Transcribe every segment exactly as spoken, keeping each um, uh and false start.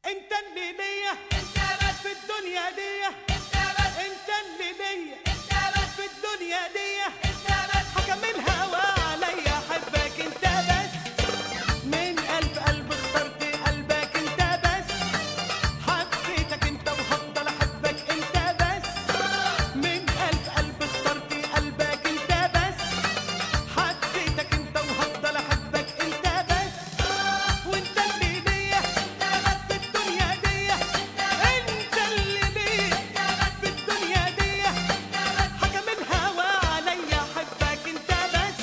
انت اللي ليا انت بس في الدنيا دي، انت بس انت اللي ليا انت بس في الدنيا دي. انت بس حكم الهوى عليا احبك انت بس، من قلب قلب اخترت قلبك انت بس، حبيتك انت وهفضل احبك انت بس، من قلب قلب اخترت قلبك انت بس، حبيتك انت وهفضل احبك انت بس، وانت اللي ليا في الدنيا دي، انت اللي ليا في الدنيا دي. حكم الهوى عليا احبك انت بس.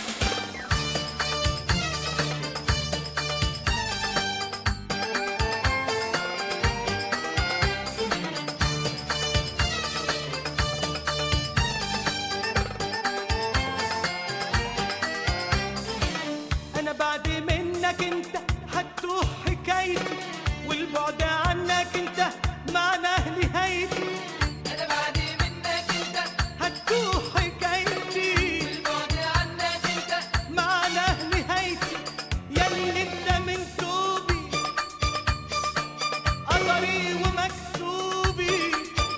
انا بعد منك انت هتوه حكايتي، والبعد عنك انت معناه نهايتي. انا بعد منك انت هتوه حكايتي والبعد عنك انت معناه نهايتي، ياللي انت من توبي قدري ومكتوبي،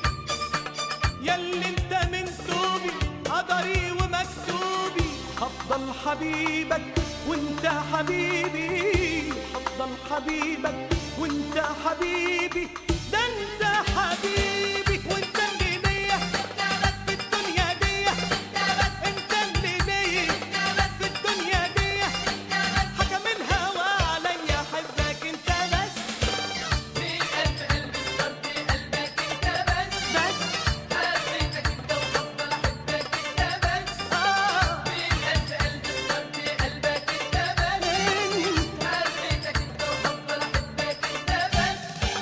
ياللي انت من توبي قدري ومكتوبي. هفضل حبيبك وانت حبيبي، هفضل حبيبك وانت حبيبي، ده انت حبيبي. وانت اللي ليا في الدنيا دي، انت اللي ليا في الدنيا دي. حكم الهوى عليا احبك انت بس، من قلب قلبي اخترت قلبك انت بس بس حبيتك انت وهفضل احبك انت بس اه من قلب قلبي اخترت قلبك انت بس انت. حبيتك انت وهفضل احبك انت بس.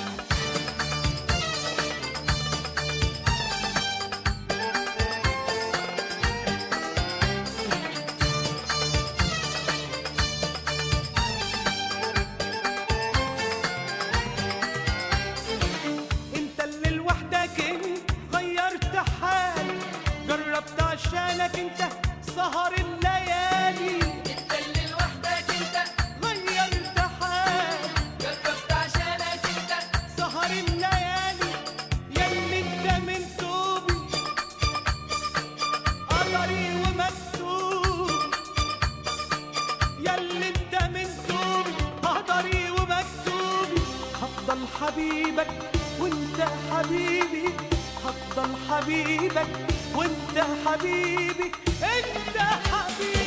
انت اللي لوحدك انت غيرت حالي، جربت عشانك انت سهر الليالي، انت اللي لوحدك انت غيرت حالي جربت عشانك انت سهر الليالي، ياللي انت من توبي قدري ومكتوب، ياللي انت من توبي قدري ومكتوبي. هفضل حبيبك وانت حبيبي، هفضل حبيبك وانت حبيبي، انت حبيبي.